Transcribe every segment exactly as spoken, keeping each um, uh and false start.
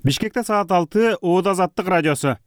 Бишкекте саат алты, Оод Азаттык радиосу.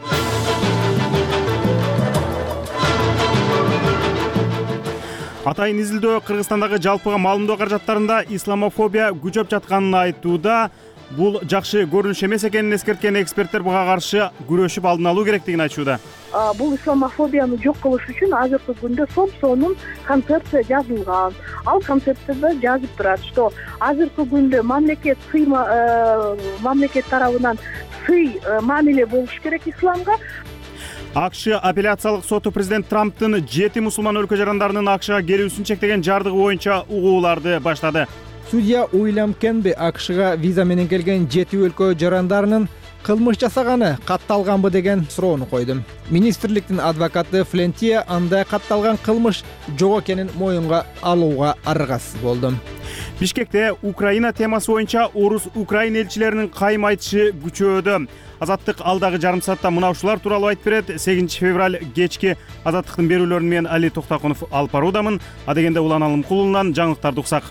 Атайын изилдөө Кыргызстандагы жалпыга маалымдоо каражаттарында исламофобия күчөп жатканын айтууда. Бул жакшы көрүнүш эмес экенин эскерткен эксперттер буга каршы күрөшүп алдын алуу керектигин айтууда. Бул исламофобияны жок кылыш үчүн азыркы күндө сом-сонун концепция жазылган. Ал концепцияда жазып турат, что азыркы күндө мамлекет сыйма мамлекет тарабынан сый мамиле болуш керек исламга. АКШ апелляциялык соту президент Трамптын жети мусулман өлкө жарандарынын АКШга келүүсүн чектеген жардыгы боюнча угууларды баштады. Судья Уильям Кенби АКШга виза менен келген жети өлкө жарандарынын кылмыш жасаганы катталганбы деген суроону койду. Министрликтин адвокаты Флентия андай катталган кылмыш жок экенин моюнга алууга аргасыз болду. Бишкекте Украина темасы боюнча орус украин элчилеринин кайым айтышы күчөөдө. Азаттык алдагы жарым саатта мына ушулар тууралуу айтып берет. сегизинчи февраль кечки Азаттыктын берүүлөрүн мен Али Токтакунов алып баруудамын. Адегенде уланалым кулунан жаңылыктарды уксак.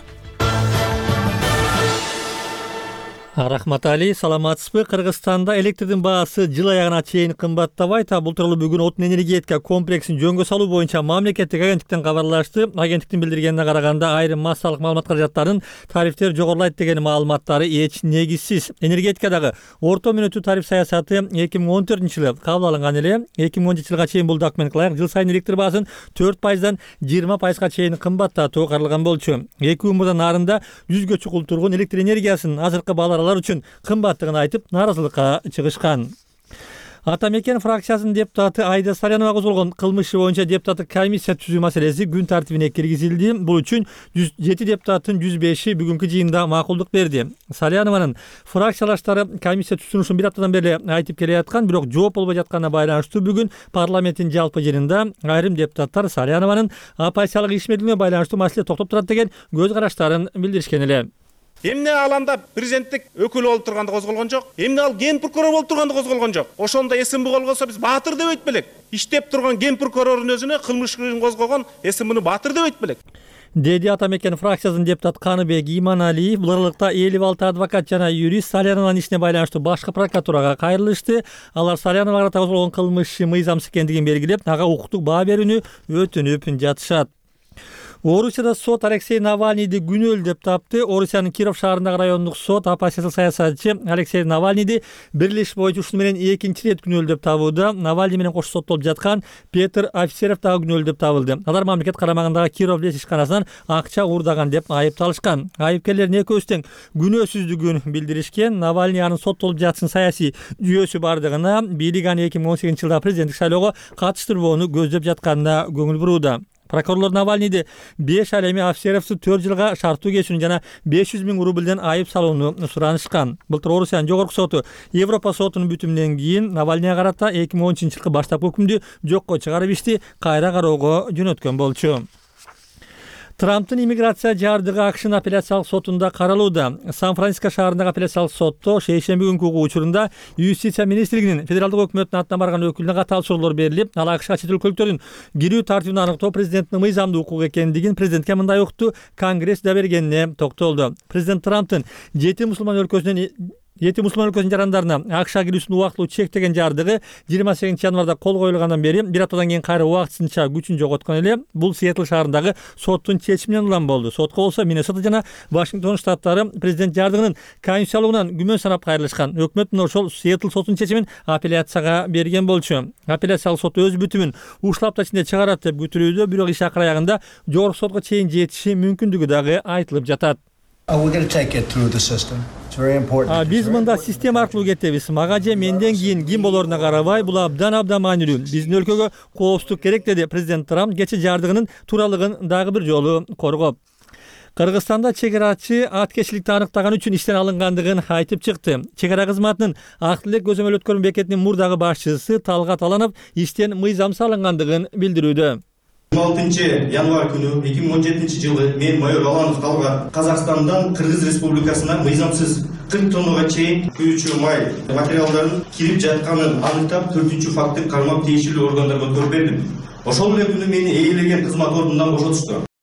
Рахмат Али, саламатсызбы? Кыргызстанда электрдин баасы жыл аягына чейин кымбаттабайт. Бул тууралуу бүгүн отун энергетика комплексин жөнгө салуу боюнча мамлекеттик агенттиктен кабарлашты. Агенттиктин билдиргенине караганда айрым массалык маалымат каражаттарынын тарифтери жогорулайт деген маалыматтары эч негизсиз. Энергетикадагы орто мүнөттүү тариф саясаты эки миң он төртүнчү жылы кабыл алынган эле. эки миң он жетинчи жылга чейин бул документке ылайык жыл сайын электр баасын төрт пайыздан жыйырма пайызга чейин кымбаттатуу каралган болчу. эки умурда нарында жүзгө чукул тургун электр энергиясынын азыркы баалар үчүн кымбаттыгын айтып нааразылыкка чыгышкан. Атамекен фракциясынын депутаты Айда Салянова козголгон кылмышы боюнча депутаттык комиссия түзүү маселеси күн тартибине киргизилди. Бул үчүн жүз жети депутаттын жүз беши бүгүнкү жыйында макулдук берди. Салянованын фракциялаштары комиссия түзүлүшүн бир аптадан бери айтып келаткан, бирок жооп болбой жатканына байланыштуу бүгүн парламенттин жалпы жыйынында айрым депутаттар Салянованын оппозициялык ишмердигине байланыштуу маселе токтоп турат деген көз караштарын билдиришкен эле. Эмне аланда президенттик өкүл болуп турганда козголгон жок. Эмне ал ген прокурор болуп турганда козголгон жок. Ошондо СМБ колгосо биз баатыр деп айтып белек. Иштеп турган ген прокурордун өзүнө кылмыш козгогон СМБны баатыр деп айтып белек. Деди Атамекен фракциясынын депутаты Каныбек Иманалиев бул аралыкта элүү алты адвокат жана юрист Салянованын ишине байланыштуу башкы прокуратурага кайрылышты. Алар Салянова карата козголгон кылмышы мыйзамсыз экендигин белгилеп, ага укуктук баа берүүнү өтүнүп жатышат. Орусияда сот Алексей Навальныйды күнөөлүү деп тапты. Орусиянын Киров шаарындагы райондук сот оппозициялык саясатчы Алексей Навальныйды бирлешип боюнча ушуну менен экинчи ирет күнөөлүү деп табууда. Навальный менен кош соттолуп жаткан Петр Офицеров дагы күнөөлүү деп табылды. Алар мамлекет карамагындагы Киров лес ишканасынан акча уурдаган деп айыпталышкан. Айыпкерлердин экөөсү тең күнөөсүздүгүн билдиришкен. Навальный анын соттолуп жатышын саясий жүйөсү бардыгына, бийлик аны эки миң он сегизинчи жылда президенттик шайлоого катыштырбоону көздөп жатканына көңүл бурууда. Прокурорлор Навальныйды беш ай эми Офицеровду төрт жылга шарттуу кесүүнү жана беш жүз миң рубльден айып салууну суранышкан. Былтыр Орусиянын жогорку соту Европа сотунун бүтүмүнөн кийин Навальныйга карата эки миң он үчүнчү жылкы баштапкы өкүмдү жокко чыгарып ишти кайра кароого жөнөткөн болчу. Трамптын иммиграция жардыгы АКШнын апелляциялык сотунда каралууда. Сан-Франциско шаарындагы апелляциялык сотто шейшемби күнкү угуу учурунда Юстиция министрлигинин федералдык өкмөттүн атынан барган өкүлүнө катаал суроолор берилип, ал АКШга чет өлкөлүктөрдүн кирүү тартибин аныктоо президенттин мыйзамдуу укугу экендигин президентке мындай укту Конгресс да бергенине токтолду. Президент Трамптын жети мусулман өлкөсүнөн Жети мусулман өлкөсүнүн жарандарына АКШга кирүүсүн убактылуу чектеген жардыгы жыйырма сегизинчи январда кол коюлгандан бери бир аптадан кийин кайра убактысынча күчүн жоготкон эле. Бул Сиэтл шаарындагы соттун чечиминен улам болду. Сотко болсо Миннесота жана Вашингтон штаттары президент жардыгынын конституциялыгынан күмөн санап кайрылышкан. Өкмөт мына ошол Сиэтл сотунун чечимин апелляцияга берген болчу. Апелляциялык сот өз бүтүмүн ушул апта ичинде чыгарат деп күтүлүүдө, бирок иш акыр аягында жогорку сотко чейин жетиши мүмкүндүгү дагы айтылып жатат. Биз мында система аркылуу кетебиз. Мага же менден кийин ким болоруна карабай, бул абдан абдан маанилүү. Биздин өлкөгө коопсуздук керек, деди президент Трамп кече жардыгынын тууралыгын дагы бир жолу коргоп. Кыргызстанда чегарачы аткечиликти аныктаган үчүн иштен алынгандыгын айтып чыкты. Чегара кызматынын Ак Тилек көзөмөл өткөрмө бекетинин мурдагы башчысы Талгат Аланов иштен мыйзамсыз алынгандыгын билдирүүдө. жыйырма алтынчы январь күнү эки миң он жетинчи жылы мен майор Аланов Талгат Казакстандан Кыргыз Республикасына мыйзамсыз кырк тоннага чейин күйүүчү май материалдарын кирип жатканын аныктап, төртүнчү факты кармап тийиштүү органдарга өткөрүп бердим. Ошол эле күнү мени ээлеген кызмат ордунан бошотушту.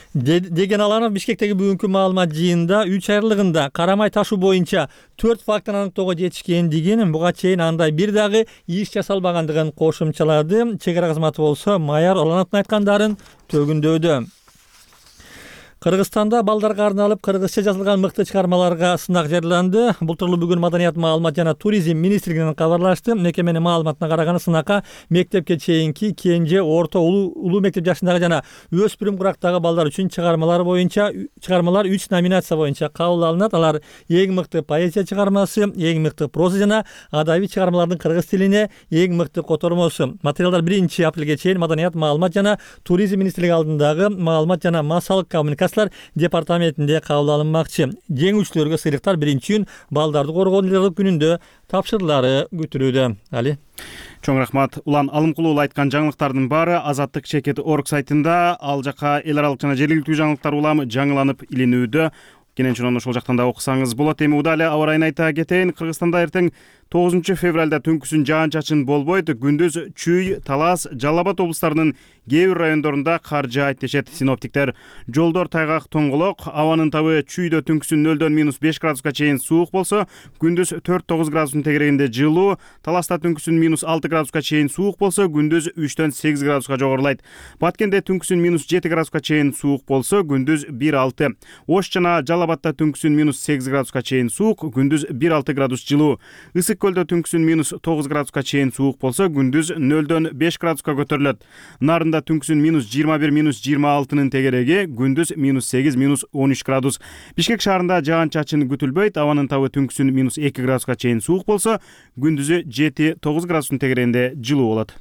деген Аланов Бишкектеги бүгүнкү маалымат жыйынында үч айрылыгында карамай ташуу боюнча төрт фактыны аныктоого жетишкендигин, буга чейин андай бир дагы иш жасалбагандыгын кошумчалады. Чек ара кызматы болсо Майар Алановдун айткандарын төгүндөдү. Кыргызстанда балдарга арналып кыргызча жазылган мыкты чыгармаларга сынак жарыяланды. Бул тууралуу бүгүн Маданият, маалымат жана туризм министрлигинен кабарлашты. Мекеменин маалыматына караганда сынакка мектепке чейинки, кенже, орто, улуу улуу мектеп жашындагы жана өспүрүм курактагы балдар үчүн чыгармалар боюнча чыгармалар үч номинация боюнча кабыл алынат. Алар эң мыкты поэзия чыгармасы, эң мыкты проза жана адабий чыгармалардын кыргыз тилине эң мыкты котормосу. Материалдар биринчи апрелге чейин Маданият, маалымат жана туризм министрлиги алдындагы маалымат жана массалык коммуникация департаментинде кабыл алынмакчы. Жеңүүчүлөргө сыйлыктар биринчи күн балдарды коргоончулук күнүндө тапшырылары күтүлүүдө. Али. Чоң рахмат. Улан Алымкулов айткан жаңылыктардын баары Азаттык чекит точка орг сайтында, ал жака эл аралык жана жергиликтүү жаңылыктар улам жаңыланып илинүүдө. Кенен ошол жактан да окусаңыз болот. Эми удаа эле аба ырайын айта кетейин. Кыргызстанда эртең тогузунчу февралда түнкүсүн жаан-чачын болбойт. Күндүз Чүй, Талас, Жалал Абад облустарынын кээ бир райондорунда кар жаайт дешет синоптиктер. Жолдор тайгак, тоңголок. Абанын табы Чүйдө түнкүсүн нөлдөн минус беш градуска чейин суук болсо, күндүз төрт тогуз градустун тегерегинде жылуу. Таласта түнкүсүн минус алты градуска чейин суук болсо, күндүз үчтөн сегиз градуска жогорулайт. Баткенде түнкүсүн минус жети градуска чейин суук болсо, күндүз бир алты. Ош жана Жалал Абадта түнкүсүн минус сегиз градуска чейин суук, күндүз бир алты градус жылуу. Ысык көлдө түнкүсүн минус тогуз градуска чейин суук болсо, күндүз нөлдөн беш градуска көтөрүлөт. Нарында түнкүсүн минус жыйырма бир минус жыйырма алтынын тегереги, күндүз минус сегиз минус он үч градус. Бишкек шаарында жаан-чачын күтүлбөйт. Абанын табы түнкүсүн минус эки градуска чейин суук болсо, күндүзү жети тогуз градустун тегерегинде жылуу болот.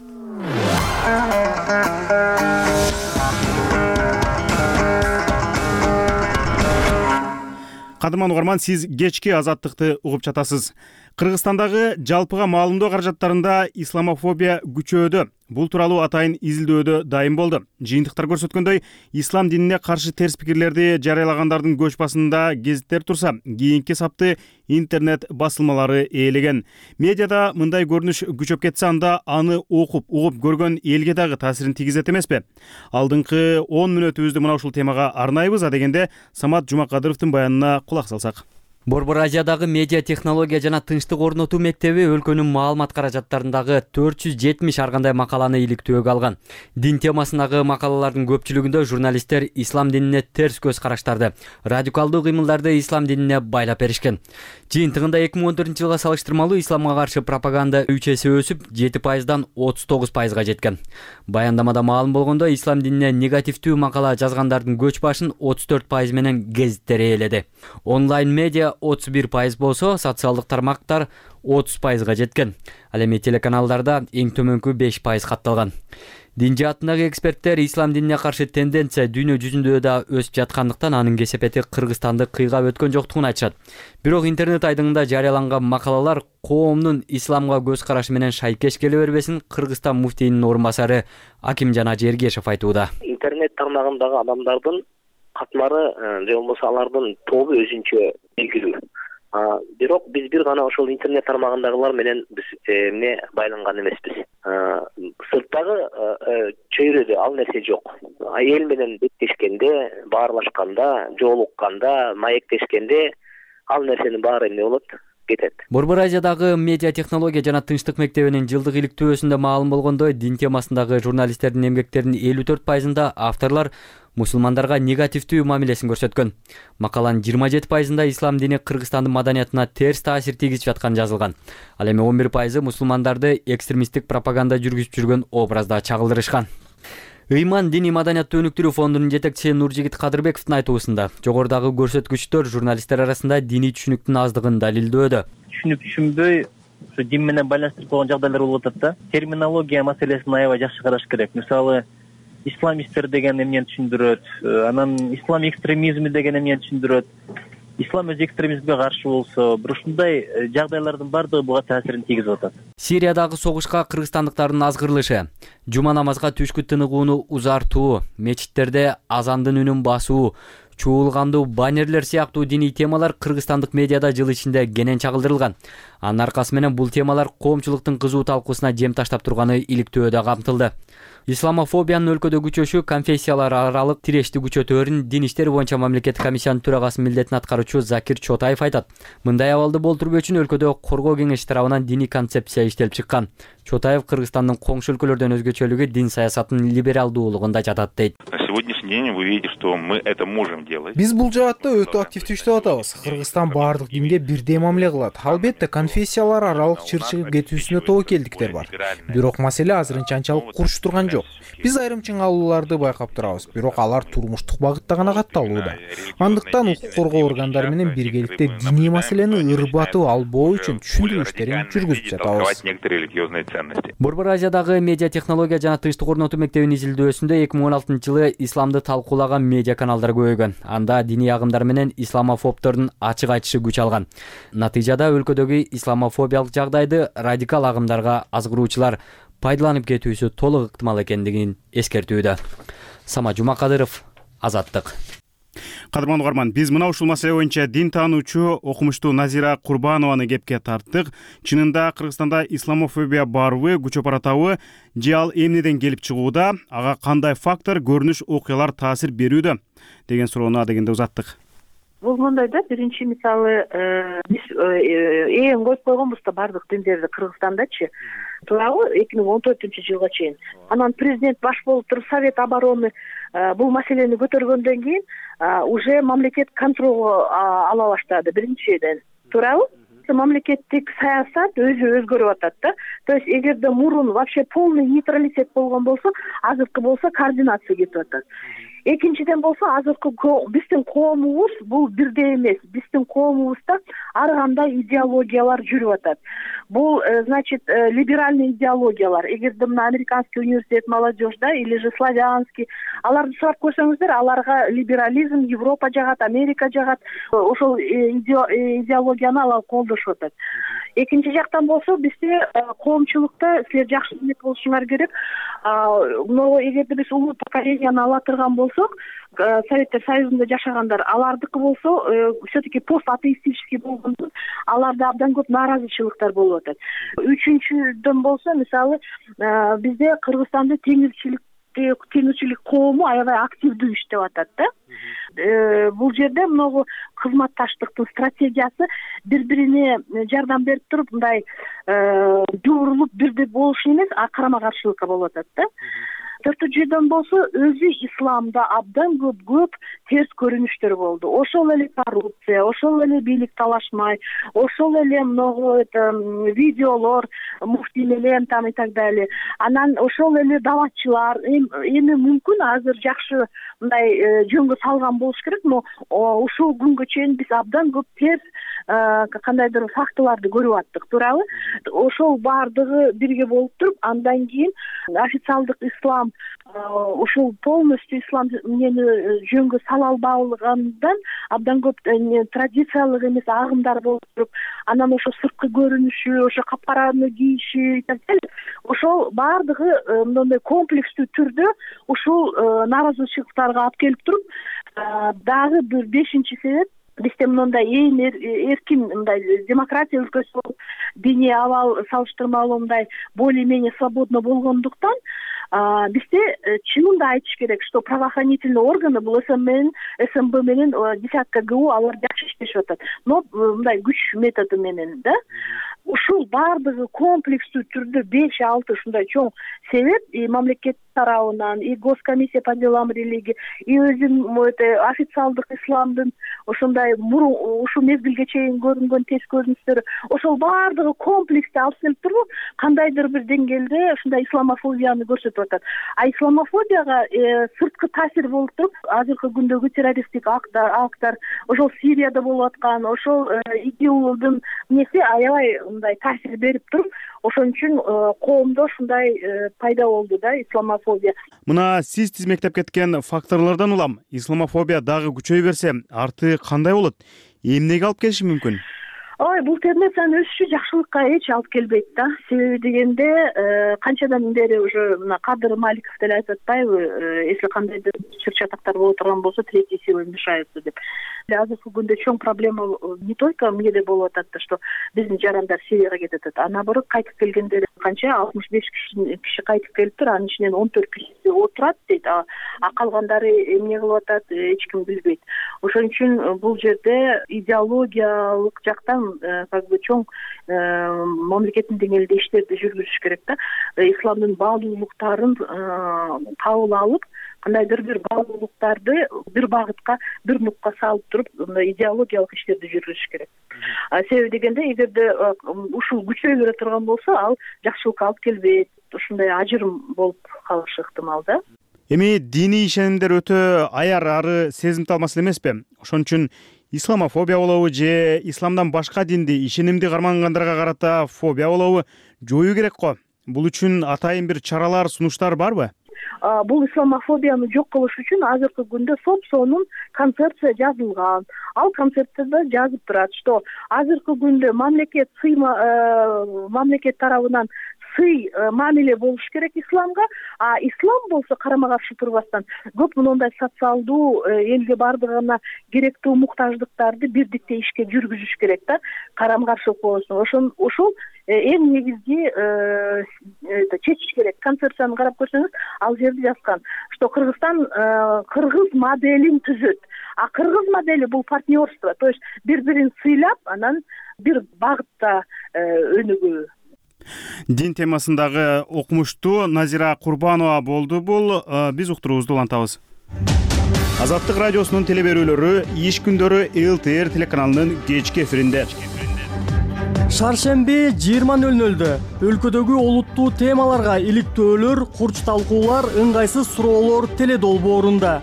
Кадырман угарман, сиз кечки Азаттыкты угуп жатасыз. Кыргызстандагы жалпыга маалымдоо каражаттарында исламофобия күчөөдө. Бул тууралуу атайын изилдөөдө дайым болду. Жыйынтыктар көрсөткөндөй, ислам динине каршы терс пикирлерди жарыялагандардын көч басында гезиттер турса, кийинки сапты интернет басылмалары ээлеген. Медиада мындай көрүнүш күчөп кетсе, анда аны окуп, угуп көргөн элге дагы таасирин тийгизет эмеспи? Алдыңкы он мүнөтүбүздү мына ушул темага арнайбыз. Адегенде Самат Жумакадыровдун баянына кулак салсак. Борбор Азиядагы медиа технология жана тынчтык орнотуу мектеби өлкөнүн маалымат каражаттарындагы төрт жүз жетимиш ар кандай макаланы иликтөөгө алган. Дин темасындагы макалалардын көпчүлүгүндө журналисттер ислам динине терс көз караштарды, радикалдуу кыймылдарды ислам динине байлап беришкен. Жыйынтыгында эки миң он төртүнчү жылга салыштырмалуу исламга каршы пропаганда үч эсе өсүп, жети пайыздан отуз тогуз пайызга жеткен. Баяндамада маалым болгондой, ислам динине негативдүү макала жазгандардын көч башын отуз төрт пайыз менен гезиттер ээледи. Онлайн медиа отуз бир пайыз болсо, социалдык тармактар отуз пайызга жеткен. Ал эми телеканалдарда эң төмөнкү беш пайыз катталган. Дин жаатындагы эксперттер ислам динине каршы тенденция дүйнө жүзүндө да өсүп жаткандыктан анын кесепети Кыргызстанды кыйгап өткөн жоктугун айтышат. Бирок интернет айдыңында жарыяланган макалалар коомдун исламга көз карашы менен шайкеш келе бербесин Кыргызстан муфтийинин орун басары Акимжан Ажы Эргешев айтууда. Интернет тармагындагы адамдардын катмары же болбосо алардын тобу өзүнчө белгилүү. Бирок биз бир гана ошол интернет тармагындагылар менен биз эмне байланган эмеспиз. Сырттагы чөйрөдө ал нерсе жок. Эл менен беттешкенде, баарлашканда, жолукканда, маектешкенде ал нерсенин баары эмне болот? Кетет. Борбор Азиядагы медиа технология жана тынчтык мектебинин жылдык иликтөөсүндө маалым болгондой, дин темасындагы журналисттердин эмгектеринин элүү төрт пайызында авторлор мусулмандарга негативдүү мамилесин көрсөткөн. Макаланын жыйырма жети пайызында ислам дини Кыргызстандын маданиятына терс таасир тийгизип жатканы жазылган. Ал эми он бир пайызы мусулмандарды экстремисттик пропаганда жүргүзүп жүргөн образда чагылдырышкан. Ыйман диний маданияттуу өнүктүрүү фондунун жетекчиси Нуржигит Кадырбековдун айтуусунда, жогорудагы көрсөткүчтөр журналисттер арасында диний түшүнүктүн аздыгын далилдөөдө. Түшүнүп түшүнбөй, ушу дин менен байланыштырып койгон жагдайлар болуп атат да. Терминология маселесин аябай жакшы караш керек. Мисалы, исламисттер деген эмнени түшүндүрөт, анан ислам экстремизми деген эмнени түшүндүрөт. Ислам өз экстремизмге каршы болсо, бир ушундай жагдайлардын бардыгы буга таасирин тийгизип атат. Сириядагы согушка кыргызстандыктардын азгырылышы, жума намазга түшкү тыныгууну узартуу, мечиттерде азандын үнүн басуу, чуулгандуу баннерлер сыяктуу диний темалар кыргызстандык медиада жыл ичинде кенен чагылдырылган. Анын аркасы менен бул темалар коомчулуктун кызуу талкуусуна жем таштап турганы иликтөөдө камтылды. Исламофобиянын өлкөдө күчөшү конфессиялар аралык тирешти күчөтөөрүн Дин иштери боюнча мамлекеттик комиссиянын төрагасынын милдетин аткаруучу Закир Чотаев айтат. Мындай абалды болтуруу үчүн өлкөдө коргоо кеңеши тарабынан диний концепция иштелип чыккан. Чотаев Кыргызстандын коңшу өлкөлөрдөн өзгөчөлүгү дин саясатынын либералдуулугунда жатат дейт. На сегодняшний день вы видите, что мы это можем делать. Биз бул жаатта өтө активдүү иштеп атабыз. Кыргызстан баардык динге бирдей мамиле кылат. Албетте конфессиялар аралык чыр чыгып кетүүсүнө тобокелдиктер бар. Бирок маселе азырынча анчалык курч турган жок. Биз айрым чыңалууларды байкап турабыз, бирок алар турмуштук багытта гана катталууда. Андыктан укук коргоо органдары менен биргеликте диний маселени ырбатып албоо үчүн түшүндүрүү иштерин жүргүзүп жатабыз. Борбор Азиядагы медиа технология жана тынчтык орнотуу мектебинин изилдөөсүндө эки миң он алтынчы жылы исламды талкуулаган медиа каналдар көбөйгөн. Анда диний агымдар менен исламофобдордун ачык айтышы күч алган. Натыйжада өлкөдөгү исламофобиялык жагдайды радикал агымдарга азгыруучулар пайдаланып кетүүсү толук ыктымал экендигин эскертүүдө. Сама Жумакадыров, Азаттык. Кадырман угарман, биз мына ушул маселе боюнча дин таануучу окумуштуу Назира Курбанованы кепке тарттык. Чынында Кыргызстанда исламофобия барбы, күчөп баратабы, же ал эмнеден келип чыгууда, ага кандай фактор, көрүнүш, окуялар таасир берүүдө деген суроону дегенде узаттык. Бул мындай да, биринчи мисалы биз эң коюп койгонбуз да бардык диндерди Кыргызстандачы. Туурабы эки миң он төртүнчү жылга чейин. Анан президент баш болуп туруп Совет обороны бул маселени көтөргөндөн кийин уже мамлекет контролго ала баштады биринчиден. Туурабы? Мамлекеттик саясат өзү өзгөрүп атат да. То есть эгерде мурун вообще полный нейтралитет болгон болсо, азыркы болсо координация кетип атат. Экинчиден болсо азыркы биздин коомубуз бул бирдей эмес. Биздин коомубузда ар кандай идеологиялар жүрүп атат. Бул, значит, либеральный идеологиялар. Эгерде мына Американский университет молодежь да или же славянский, аларды сурап көрсөңүздөр, аларга либерализм Европа жагат, Америка жагат. Ошол идеологияны алар колдошуп атат. Экинчи жактан болсо бизде коомчулукта силер жакшы билет болушуңар керек. Могу эгерде биз улуу поколенияны ала турган болсок, Советтер Союзунда жашагандар, алардыкы болсо все-таки пост-атеистический болгондо аларда абдан көп нааразычылыктар болуп атат. Үчүнчүдөн болсо, мисалы, бизде Кыргызстанда теңирчилик теңирчилик коому аябай активдүү иштеп атат да. Бул жерде многу кызматташтыктын стратегиясы бири-бирине жардам берип туруп, мындай жуурулуп бирдей болуш эмес, а карама-каршылыкка болуп атат да. Төртүнчүдөн болсо, өзү исламда абдан көп көп терс көрүнүштөр болду. Ошол эле коррупция, ошол эле бийлик талашмай, ошол эле многу видеолор муфтий менен там и так далее. Анан ошол эле даватчылар, эми мүмкүн азыр жакшы мындай жөнгө салган болуш керек, но ушул күнгө чейин биз абдан көп терс кандайдыр фактыларды көрүп аттык, туурабы? Ошол баардыгы бирге болуп туруп, андан кийин официалдык ислам ушул полностью ислам мени жөнгө сала албагандан абдан көп традициялык эмес агымдар болуп туруп, анан ошо сырткы көрүнүшү, ошо капкараны кийиши и так далее, ошол баардыгы мындай комплекстүү түрдө ушул нааразычылыктарга алып келип туруп, дагы бир бешинчи себеп, бизде мындай эң эркин мындай демократия өлкөсү болуп, диний абал салыштырмалуу мындай более-менее свободно болгондуктан, бизде чынында айтыш керек, что правоохранительные органы бул СМБ менен десятка ГУ алар жакшы иштешип атат. Но мындай күч методу менен да. Ушул баардыгы комплекстүү түрдө беш алты ушундай чоң себеп и мамлекет тарабынан, и госкомиссия по делам религии, и өзүн официалдык исламдын ушундай ушул мезгилге чейин көрүнгөн терс көрүнүштөрү, ошол баардыгы комплекстүү алып келип туруп, кандайдыр бир деңгээлде ушундай исламофобияны көрсөтүп атат. А исламофобияга сырткы таасир болуп туруп, азыркы күндөгү террористтик акттар, ошол Сирияда болуп аткан, ошол ИГИЛдын неси аябай мындай таасир берип туруп, ошон үчүн коомдо ушундай пайда болду да исламофобия. Мына сиз тизмектеп кеткен факторлордон улам исламофобия дагы күчөй берсе, арты кандай болот? Эмнеге алып келиши мүмкүн? Ой, бул тенденциянын өсүшү жакшылыкка эч алып келбейт да. Себеби дегенде, канчадан бери уже мына Кадыр Маликов деле айтып атпайбы, если кандайдыр чыр-чатактар боло турган болсо, третьи силы мешаются деп. Азыркы күндө чоң проблема не только эмнеде болуп атат да, что биздин жарандар Сирияга кетип атат, а наоборот кайтып келгендер канча алтымыш беш киши кайтып келиптир, анын ичинен он төрт кишиси отурат дейт, а калгандары эмне кылып атат эч ким билбейт. Ошон үчүн бул жерде идеологиялык жактан как бы чоң мамлекеттин деңгээлинде иштерди жүргүзүш керек да. Исламдын баалуулуктарын кабыл алып, кандайдыр бир баалуулуктарды бир багытка, бир нукка салып туруп, мындай идеологиялык иштерди жүргүзүш керек. Себеби дегенде, эгерде ушул күчөй бере турган болсо, ал жакшылыкка алып келбейт. Ушундай ажырым болуп калышы ыктымал да. Эми диний ишенимдер өтө аяр ары сезимтал маселе эмеспи? Ошон үчүн исламофобия болобу же исламдан башка динди, ишенимди кармангандарга карата фобия болобу жоюу керек го. Бул үчүн атайын бир чаралар, сунуштар барбы? Бул исламофобияны жок кылыш үчүн азыркы күндө сом-сонун концепция жазылган. Ал концепцияда жазып турат, что азыркы күндө мамлекет сыйма мамлекет тарабынан сый мамиле болуш керек исламга, а ислам болсо карама каршы турбастан көп мындай социалдуу элге бардыгына керектүү муктаждыктарды бирдикте ишке жүргүзүш керек да, карама каршылык болсун. Ошон ошол эң негизги чечиш керек. Концепцияны карап көрсөңүз, ал жерде жазган, что Кыргызстан кыргыз моделин түзөт. А кыргыз модели бул партнерство, то есть бири-бирин сыйлап, анан бир багытта өнүгүү. Дин темасындагы окумуштуу Назира Курбанова болду бул. Биз уктуруубузду улантабыз. Азаттык радиосунун теле берүүлөрү иш күндөрү эл тэ эр телеканалынын кечки эфиринде. Шаршемби жыйырма нөл нөлдө өлкөдөгү олуттуу темаларга иликтөөлөр, курч талкуулар, ыңгайсыз суроолор теле долбоорунда.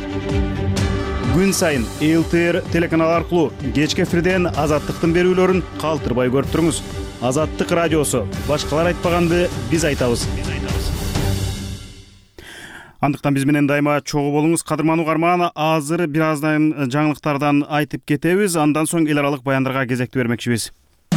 Күн сайын эл тэ эр телеканалы аркылуу кечки эфирден азаттыктын берүүлөрүн калтырбай көрүп туруңуз. Азаттык радиосу. Башкалар айтпаганды биз айтабыз. Андыктан биз менен дайыма чогуу болуңуз, кадырман угарман. Азыр бир аздан жаңылыктардан айтып кетебиз. Андан соң эл аралык баяндарга кезекти бермекчибиз.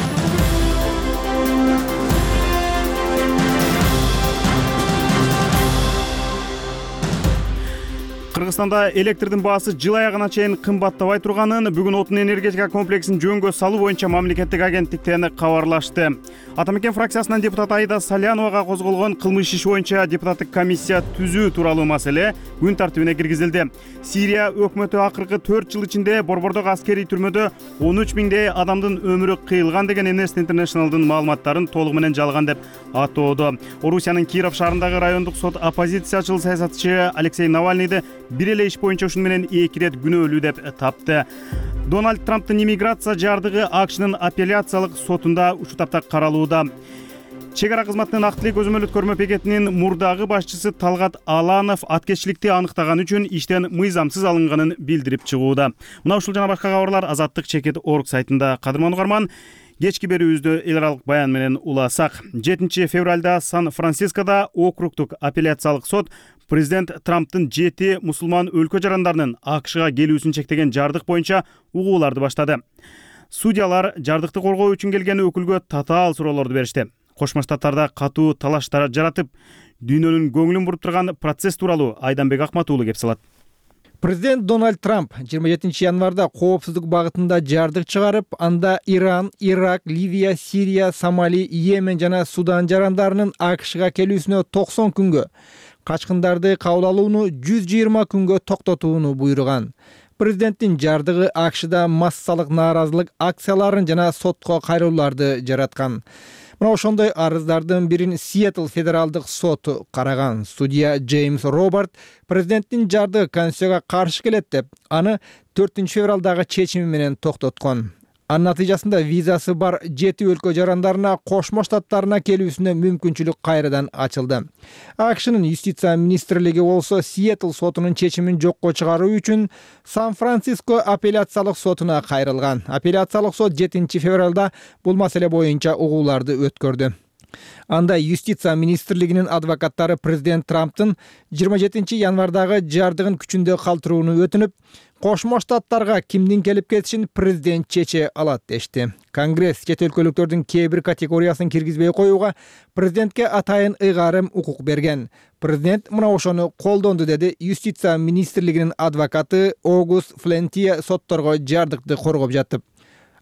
Кыргызстанда электрдин баасы жыл аягына чейин кымбаттабай турганын бүгүн отун энергетика комплексин жөнгө салуу боюнча мамлекеттик агенттиктен кабарлашты. Атамекен фракциясынан депутат Аида Саляновага козголгон кылмыш иши боюнча депутаттык комиссия түзүү тууралуу маселе күн тартибине киргизилди. Сирия өкмөтү акыркы төрт жыл ичинде борбордогу аскерий түрмөдө он үч миңдей адамдын өмүрү кыйылган деген Amnesty International'дын маалыматтарын толугу менен жалган деп атоодо. Орусиянын Киров шаарындагы райондук сот оппозициячыл саясатчы Алексей Навальныйды бир эле иш боюнча ушуну менен эки ирет күнөөлүү деп тапты. Дональд Трамптын иммиграция жардыгы АКШнын апелляциялык сотунда ушул тапта каралууда. Чек ара кызматынын актылык көзөмөл өткөрмө бекетинин мурдагы башчысы Талгат Аланов аткеччиликти аныктаган үчүн иштен мыйзамсыз алынганын билдирип чыгууда. Мына ушул жана башка кабарлар Азаттык чекит орг сайтында. Кадырман угарман, кечки берүүбүздө эл аралык баян менен уласак. жетинчи февралда Сан-Францискодо округдук апелляциялык сот президент Трамптын жети мусулман өлкө жарандарынын АКШга келүүсүн чектеген жардык боюнча угууларды баштады. Судьялар жардыкты коргоо үчүн келген өкүлгө татаал суроолорду беришти. Кошмо Штаттарда катуу талаштар жаратып, дүйнөнүн көңүлүн буруп турган процесс тууралуу Айданбек Акматуулу кеп салат. Президент Дональд Трамп жыйырма жетинчи январда коопсуздук багытында жардык чыгарып, анда Иран, Ирак, Ливия, Сирия, Сомали, Йемен жана Судан жарандарынын АКШга келүүсүнө токсон күнгө, качкындарды кабыл алууну жүз жыйырма күнгө токтотууну буйруган. Президенттин жардыгы АКШда массалык нааразылык акцияларын жана сотко кайрылууларды жараткан. Мына ошондой арыздардын бирин Сиэтл федералдык соту караган. Судья Джеймс Роберт президенттин жардыгы Конституцияга каршы келет деп, аны төртүнчү февралдагы чечими менен токтоткон. Анын натыйжасында визасы бар жети өлкө жарандарына Кошмо Штаттарына келүүсүнө мүмкүнчүлүк кайрадан ачылды. АКШнын юстиция министрлиги болсо Сиэтл сотунун чечимин жокко чыгаруу үчүн Сан-Франциско апелляциялык сотуна кайрылган. Апелляциялык сот жетинчи февралда бул маселе боюнча угууларды өткөрдү. Анда юстиция министрлигинин адвокаттары президент Трамптын жыйырма жетинчи январдагы жардыгын күчүндө калтырууну өтүнүп, Кошмо Штаттарга кимдин келип кетишин президент чече алат дешти. Конгресс чет өлкөлүктөрдүн кээ бир категориясын киргизбей коюуга президентке атайын ыйгарым укук берген. Президент мына ошону колдонду, деди юстиция министрлигинин адвокаты Огуст Флентия сотторго жардыкты коргоп жатып.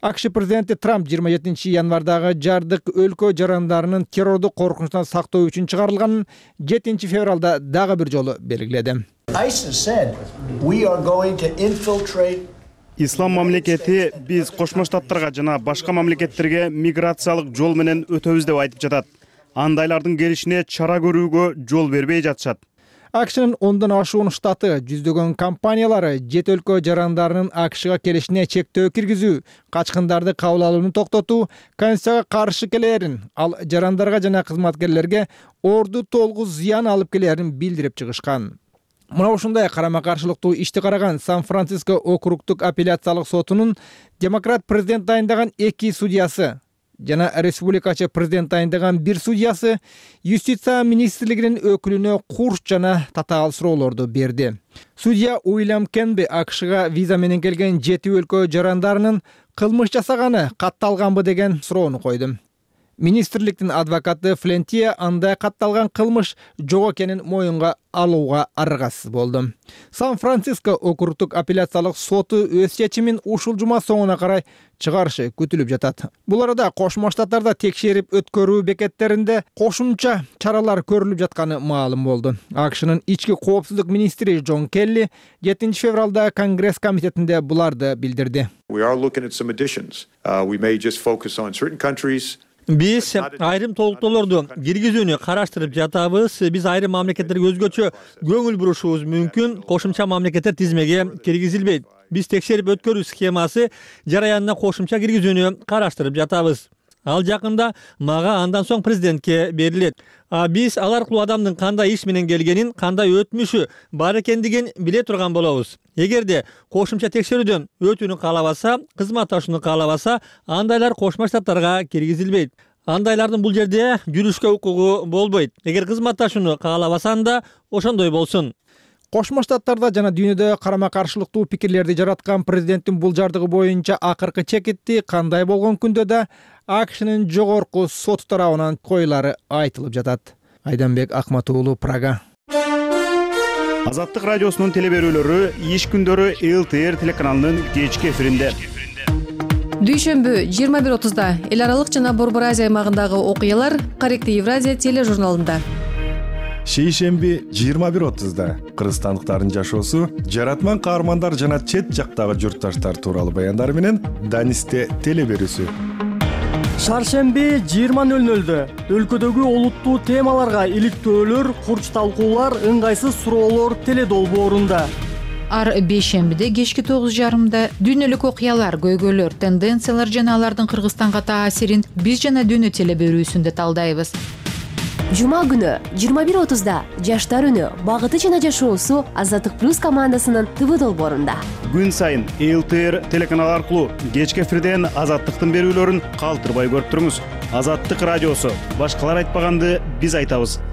АКШ президенти Трамп жыйырма жетинчи январдагы жардык өлкө жарандарынын террордук коркунучтан сактоо үчүн чыгарылганын жетинчи февралда дагы бир жолу белгиледи. Ислам мамлекети биз Кошмо Штаттарга жана башка мамлекеттерге миграциялык жол менен өтөбүз деп айтып жатат. Андайлардын келишине чара көрүүгө жол бербей жатышат. АКШнын ондон ашуун штаты, жүздөгөн компаниялары жет өлкө жарандарынын АКШга келишине чектөө киргизүү, качкындарды кабыл алууну токтотуу, Конституцияга каршы келерин, ал жарандарга жана кызматкерлерге орду толгу зыян алып келерин билдирип чыгышкан. Мына ушундай карама-каршылыктуу ишти караган Сан-Франциско округдук апелляциялык сотунун демократ президент дайындаган эки судьясы жана республикачы президент дайындаган бир судьясы юстиция министрлигинин өкүлүнө курч жана татаал суроолорду берди. Судья Уильям Кенби АКШга виза менен келген жети өлкө жарандарынын кылмыш жасаганы катталганбы деген суроону койду. Министрликтин адвокаты Флентия андай катталган кылмыш жок экенин моюнга алууга аргасыз болду. Сан-Франциско округдук апелляциялык соту өз чечимин ушул жума соңуна карай чыгарышы күтүлүп жатат. Бул арада Кошмо Штаттарда текшерип өткөрүү бекеттеринде кошумча чаралар көрүлүп жатканы маалым болду. АКШнын ички коопсуздук министри Джон Келли жетинчи февралда Конгресс комитетинде буларды билдирди. Биз айрым толуктоолорду киргизүүнү караштырып жатабыз. Биз айрым мамлекеттерге өзгөчө көңүл бурушубуз мүмкүн. Кошумча мамлекеттер тизмеге киргизилбейт. Биз текшерип өткөрүү схемасы жараянына кошумча киргизүүнү караштырып жатабыз. Ал жакында мага андан соң президентке берилет. А биз ал аркылуу адамдын кандай иш менен келгенин, кандай өтмүшү бар экендигин биле турган болобуз. Эгерде кошумча текшерүүдөн өтүүнү каалабаса, кызматташууну каалабаса, андайлар Кошмо Штаттарга киргизилбейт. Андайлардын бул жерде жүрүшкө укугу болбойт. Эгер кызматташууну каалабасан да, ошондой болсун. Кошмо Штаттарда жана дүйнөдө карама-каршылыктуу пикирлерди жараткан президенттин бул жардыгы боюнча акыркы чекитти кандай болгон күндө да АКШнын жогорку соту тарабынан коюлары айтылып жатат. Айданбек Акматуулу, Прага. Азаттык радиосунун телеберүүлөрү иш күндөрү эл тэ эр телеканалынын кечки эфиринде. Дүйшөмбү жыйырма бир отузда эл аралык жана Борбор Азия аймагындагы окуялар Корректив Евразия тележурналында. Шейшемби жыйырма бир отузда кыргызстандыктардын жашоосу, жаратман каармандар жана чет жактагы журтташтар тууралуу баяндар менен Данисте телеберүүсү. Шаршемби жыйырма нөл нөлдө өлкөдөгү олуттуу темаларга иликтөөлөр, курч талкуулар, ыңгайсыз суроолор теледолбоорунда. Ар бейшембиде кечки тогуз жарымда дүйнөлүк окуялар, көйгөйлөр, тенденциялар жана алардын Кыргызстанга таасирин биз жана дүйнө телеберүүсүндө талдайбыз. Жума күнү жыйырма бир отузда жаштар үнү, багыты жана жашоосу Азаттык плюс командасынын ТВ долбоорунда. Күн сайын эл тэ эр телеканалы аркылуу кечки эфирден Азаттыктын берүүлөрүн калтырбай көрүп туруңуз. Азаттык радиосу, башкалар айтпаганды биз айтабыз.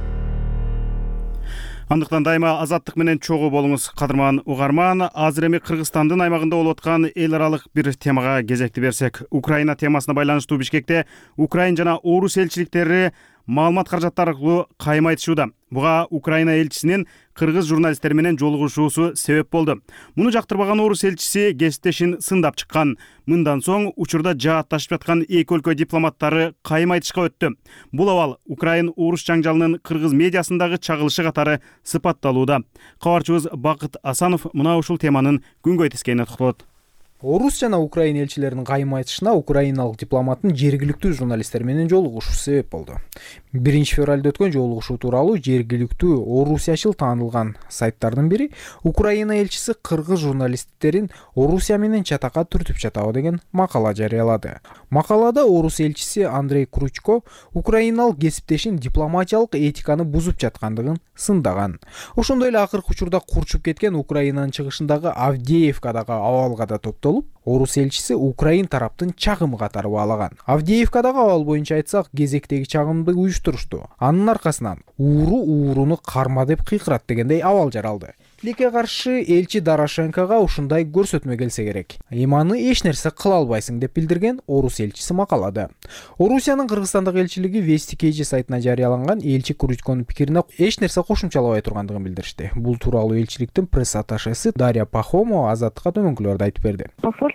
Андыктан дайыма азаттык менен чогуу болуңуз, кадырман угарман. Азыр эми Кыргызстандын аймагында болуп аткан эл аралык бир темага кезекти берсек, Украина темасына байланыштуу Бишкекте Украин жана Орус элчиликтери маалымат каражаттары аркылуу кайым айтышууда. Буга Украина элчисинин кыргыз журналисттер менен жолугушуусу себеп болду. Муну жактырбаган Орус элчиси кесиптешин сындап чыккан. Мындан соң учурда жаатташып жаткан эки өлкө дипломаттары кайым айтышка өттү. Бул абал Украин Орус жаңжалынын кыргыз медиасындагы чагылышы катары сыпатталууда. Кабарчыбыз Бакыт Асанов мына ушул теманын күнгөй тескейине токтолот. Орус жана Украин элчилеринин кайым айтышына украиналык дипломаттын жергиликтүү журналисттер менен жолугушуусу себеп болду. биринчи февралда өткөн жолугушуу тууралуу жергиликтүү орусиячыл таанылган сайттардын бири Украина элчиси кыргыз журналисттерин Орусия менен чатакка түртүп жатабы деген макала жарыялады. Макалада Орус элчиси Андрей Кручко украиналык кесиптешин дипломатиялык этиканы бузуп жаткандыгын сындаган. Ошондой эле акыркы учурда курчуп кеткен Украинанын чыгышындагы Авдеевкадагы абалга да топтолуп, Орус элчиси Украин тараптын чагымы катары баалаган. Авдеевкадагы абал боюнча айтсак, кезектеги чагымды уюштурушту. Анын аркасынан ууру ууруну карма деп кыйкырат дегендей абал жаралды. Тилекке каршы элчи Дорошенкого ушундай көрсөтмө келсе керек. Иманы эч нерсе кыла албайсың деп билдирген Орус элчиси макалада. Орусиянын Кыргызстандагы элчилиги Вести Кейджи сайтына жарыяланган элчи Кручконун пикирине эч нерсе кошумчалабай тургандыгын билдиришти. Бул тууралуу элчиликтин пресс-атташеси Дарья Пахомова Азаттыкка төмөнкүлөрдү айтып берди. Посольство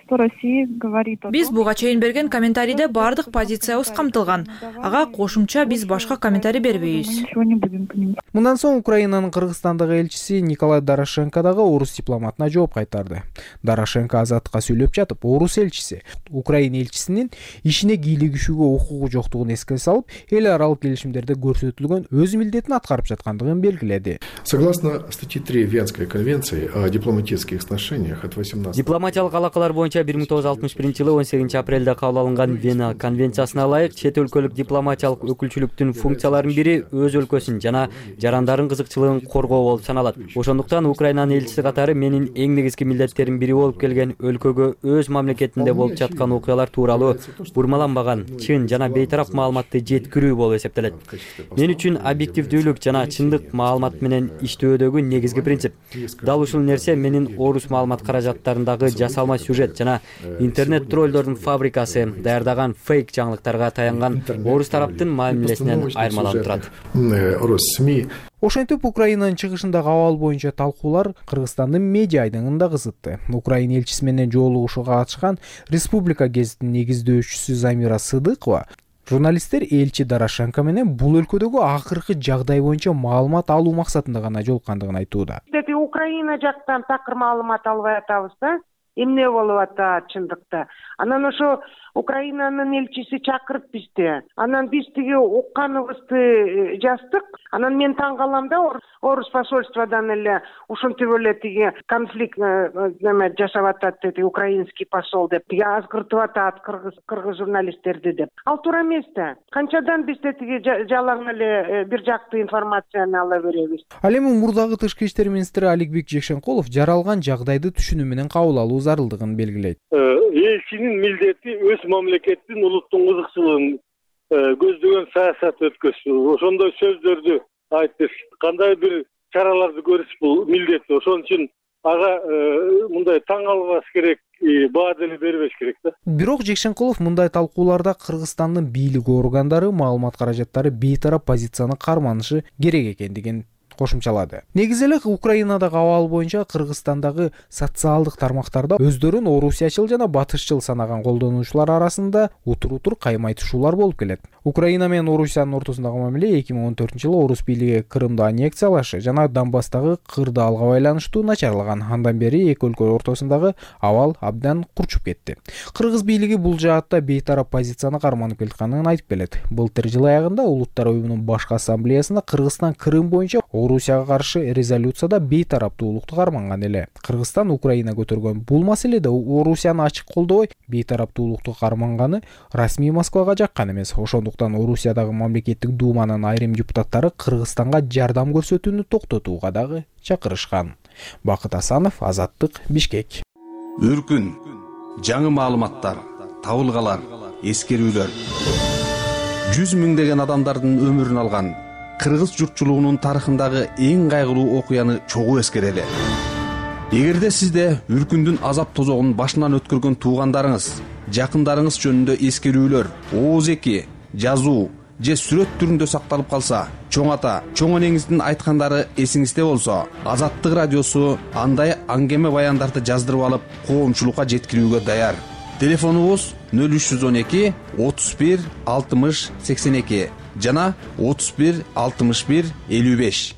правительство России говорит. Биз буга чейин берген комментарийде бардык позициябыз камтылган. Ага кошумча биз башка комментарий бербейбиз. Мындан соң Украинанын Кыргызстандагы элчиси Николай Дорошенко дагы орус дипломатына жооп кайтарды. Дорошенко Азаттыкка сүйлөп жатып, орус элчиси Украина элчисинин ишине кийлигишүүгө укугу жоктугун эске салып, эл аралык келишимдерде көрсөтүлгөн өз милдетин аткарып жаткандыгын белгиледи. Согласно статье три Венской конвенции о дипломатических отношениях от восемнадцатого Дипломатиялык алакалар боюнча бир миң тогуз жүз алтымыш биринчи жылы он сегизинчи апрелде кабыл алынган Вена конвенциясына ылайык чет өлкөлүк дипломатиялык өкүлчүлүктүн функцияларынын бири өз өлкөсүн жана жарандардын кызыкчылыгын коргоо болуп саналат. Ошондуктан Украинанын элчиси катары менин эң негизги милдеттеримдин бири болуп келген өлкөгө өз мамлекетинде болуп жаткан окуялар тууралуу бурмаланбаган, чын жана бейтарап маалыматты жеткирүү болуп эсептелет. Мен үчүн объективдүүлүк жана чындык маалымат менен иштөөдөгү негизги принцип. Дал ушул нерсе менин орус маалымат каражаттарындагы жасалма сюжет жана интернет троллдордун фабрикасы даярдаган фейк жаңылыктарга таянган орус тараптын мамилесинен айырмаланып турат. Ошентип Украинанын чыгышындагы абал боюнча талкуулар Кыргызстандын медиа айдыңында кызытты. Украина элчиси менен жолугушууга катышкан Республика гезитинин негиздөөчүсү Замира Сыдыкова журналисттер элчи Дорошенко менен бул өлкөдөгү акыркы жагдай боюнча маалымат алуу максатында гана жолуккандыгын айтууда. Украина жактан такыр маалымат албай атабыз да. Эмне болуп атат чындыкта? Анан ошо Украинанын элчиси чакырып бизди. Анан биз тиги укканыбызды жаздык. Анан мен таң калам да, орус посольстводан эле ушинтип эле тиги конфликт неме жасап атат деди украинский посол деп, тиги азгыртып атат кыргыз кыргыз журналисттерди деп. Ал туура эмес да. Канчадан бизде тиги жалаң эле бир жактуу информацияны ала беребиз. Ал эми мурдагы тышкы иштер министри Аликбек Жекшенкулов жаралган жагдайды түшүнүү менен кабыл алуу зарылдыгын белгилейт. Элчинин милдети өз мамлекеттин улуттун кызыкчылыгын көздөгөн саясат өткөзүү, ошондой сөздөрдү айтып, кандай бир чараларды көрүш бул милдет. Ошон үчүн ага мындай таң калбаш керек, баа деле бербеш керек да. Бирок Жекшенкулов мындай талкууларда Кыргызстандын бийлик органдары маалымат каражаттары бейтарап позицияны карманышы керек экендигин кошумчалады. Негизи эле Украинадагы абал боюнча Кыргызстандагы социалдык тармактарда өздөрүн орусиячыл жана батышчыл санаган колдонуучулар арасында утур-утур каймайтышуулар болуп келет. Украина менен Орусиянын ортосундагы мамиле эки миң он төртүнчү жылы орус бийлиги Крымды аннексиялашы жана Донбасстагы кырдаалга байланыштуу начарлаган. Андан бери эки өлкө ортосундагы абал абдан курчуп кетти. Кыргыз бийлиги бул жаатта бейтарап позицияны карманып келатканын айтып келет. Былтыр жыл аягында Улуттар уюмунун башкы ассамблеясында Кыргызстан Крым боюнча Орусияга каршы резолюцияда бейтараптуулукту карманган эле. Кыргызстан Украина көтөргөн бул маселеде Орусияны ачык колдобой, бейтараптуулукту карманганы расмий Москвага жаккан эмес. Ошондуктан Орусиядагы мамлекеттик думанын айрым депутаттары Кыргызстанга жардам көрсөтүүнү токтотууга дагы чакырышкан. Бакыт Асанов, Азаттык, Бишкек. Үркүн, жаңы маалыматтар, табылгалар, эскерүүлөр. жүз миңдеген адамдардын өмүрүн алган кыргыз журтчулугунун тарыхындагы эң кайгылуу окуяны чогуу эскерели. Эгерде сизде үркүндүн азап тозогун башынан өткөргөн туугандарыңыз, жакындарыңыз жөнүндө эскерүүлөр, ооз-эки, жазуу же сүрөт түрүндө сакталып калса, чоң ата, чоң энеңиздин айткандары эсиңизде болсо, Азаттык радиосу андай аңгеме баяндарды жаздырып алып, коомчулукка жеткирүүгө даяр. Телефонубуз нөл үч жүз он эки отуз бир алтымыш сексен эки жана отуз бир алтымыш бир элүү беш.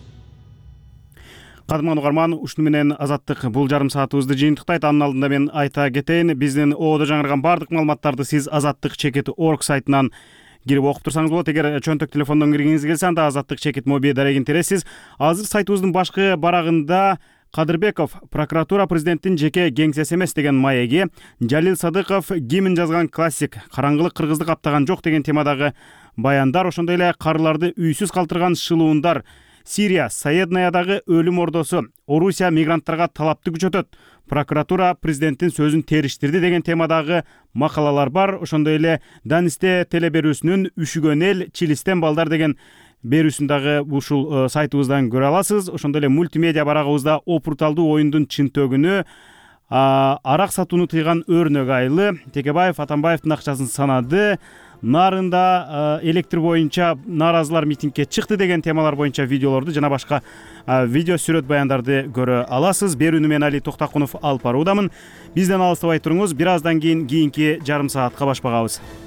Кадымган угарман, ушуну менен Азаттык бул жарым саатыбызды жыйынтыктайт. Анын алдында мен айта кетейин, биздин оодо жаңырган бардык маалыматтарды сиз азаттык чекит точка орг сайтынан кирип окуп турсаңыз болот. Эгер чөнтөк телефондон киргиңиз келсе, анда азаттык чекит моби дарегин тересиз. Азыр сайтыбыздын башкы барагында Кадырбеков прокуратура президенттин жеке кеңсеси эмес деген маеги, Жалил Садыков гимн жазган классик караңгылык кыргызды каптаган жок деген темадагы баяндар, ошондой эле карыларды үйсүз калтырган шылуундар, Сирия Саеднаядагы өлүм ордосу, Орусия мигранттарга талапты күчөтөт, прокуратура президенттин сөзүн териштирди деген темадагы макалалар бар. Ошондой эле Данисте телеберүүсүнүн Үшүгөн эл Чилистен балдар деген берүүсүндагы ушул сайтыбыздан көрө аласыз. Ошондой эле мультимедиа барагыбызда опурталдуу оюндун чынтөгүнү, арак сатууну тыйган өрнөк айылы, Текебаев Атамбаевдин акчасын санады, нарында электр боюнча нааразылар митингге чыкты деген темалар боюнча видеолорду жана башка видео сүрөт баяндарды көрө аласыз. Берүүнү мен Али Токтакунов алып баруудамын. Бизден алыстабай туруңуз. Бир аздан кийин кийинки жарым саатка баш багабыз.